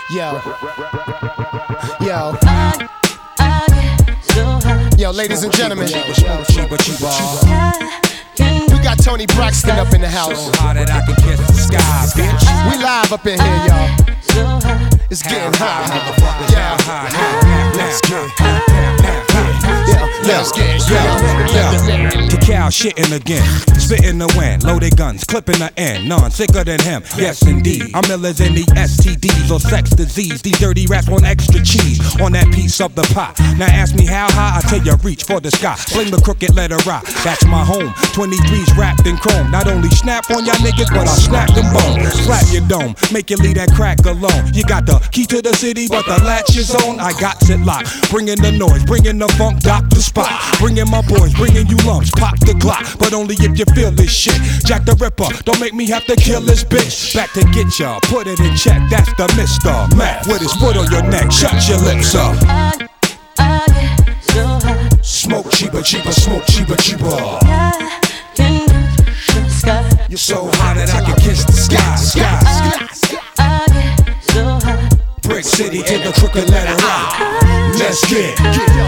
Yo. Yo. Yo, ladies and gentlemen. We got Tony Braxton up in the house. So hot that I can kiss the sky, bitch. We live up in here, y'all. It's getting hot. Yeah. Let's get Cacao shitting again, spitting the wind, loaded guns, clipping the end, none sicker than him. Yes indeed, I'm illers in the STDs or sex disease. These dirty rats want extra cheese on that piece of the pie. Now ask me how high, I tell you reach for the sky. Fling the crooked letter rock, that's my home. 23's wrapped in chrome. Not only snap on y'all niggas, but I'll snap them bones. Slap your dome, make you leave that crack alone. You got the key to the city, but the latch is on. I got it locked, bringing the noise, bringing the funk, Dr. Spot. Bringing my boys, bringing you lumps, pop the Glock, but only if you feel this shit. Jack the Ripper, don't make me have to kill this bitch. Back to get ya, put it in check, that's the Mr. Mac. With his foot on your neck, shut your lips up. Smoke cheaper, cheaper, smoke cheaper, cheaper. You're so hot that I can kiss the sky. Brick City in the crooked letter rock. Let's get.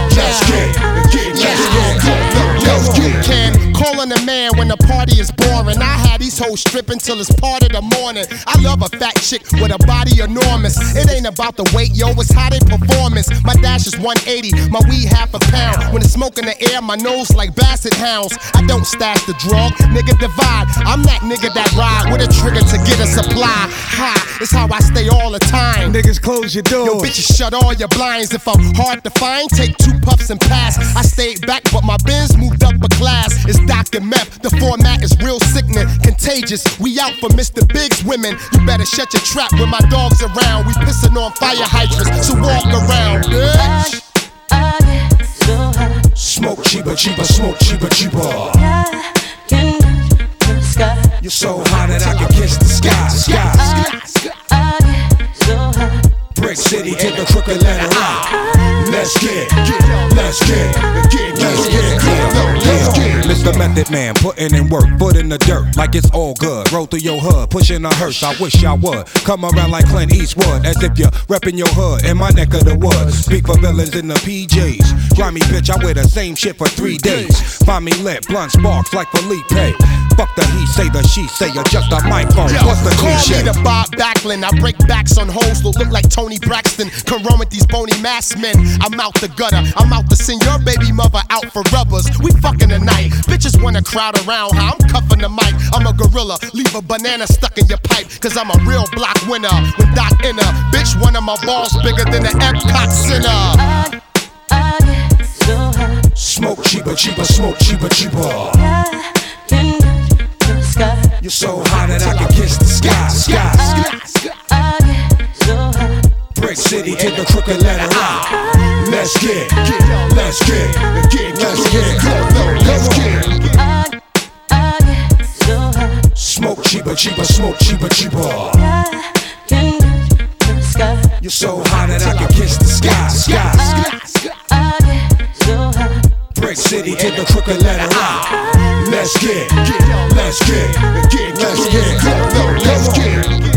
Can calling a man when the party is boring. I had these hoes stripping till it's part of the morning. I love a fat chick with a body enormous. It ain't about the weight, yo, it's how they performance. My dash is 180, my weed half a pound. When it's smoke in the air, my nose like basset hounds. I don't stash the drug, nigga divide. I'm that nigga that ride with a trigger to get a supply. Ha, it's how I stay all the time. Niggas close your door. Yo, bitches shut all your blinds. If I'm hard to find, take 2 puffs and pass. I stayed back, but my Benz moved up a class. It's Dr. Meth, the format is real sickening, contagious. We out for Mr. Big's women. You better shut your trap when my dog's around. We pissing on fire hydrants, so walk around, bitch. Smoke cheaper, cheaper, smoke cheaper, cheaper. You're so hot that I can kiss the sky. Brick City in the crooked letter rock. Let's get. Mr. Method Man, putting in work, foot in the dirt, like it's all good. Roll through your hood, pushing a hearse. I wish I would come around like Clint Eastwood, as if you're repping your hood in my neck of the woods. Speak for villains in the PJs. Grimy bitch, I wear the same shit for 3 days. Find me lit, blunt sparks like Felipe. Fuck the he say, the she say, adjust the microphone. What's the cliche? Call me the Bob Backlund. I break backs on hoes that look like Tony Braxton. Come run with these bony masked men. I'm out the gutter. I'm out to send your baby mother out for rubbers. We fucking tonight. Bitches wanna crowd around how I'm cuffing the mic. I'm a gorilla. Leave a banana stuck in your pipe. Cause I'm a real block winner with Doc Inner. Bitch, one of my balls bigger than the Epcot Center. Smoke cheaper, cheaper, smoke cheaper, cheaper. You're so hot that I can kiss the sky. Brick City in the crooked letter rock. Let's get. Smoke cheaper, cheaper, smoke cheaper, cheaper. You're so hot that I can kiss the sky. Brick City in the crooked letter rock. Let's get.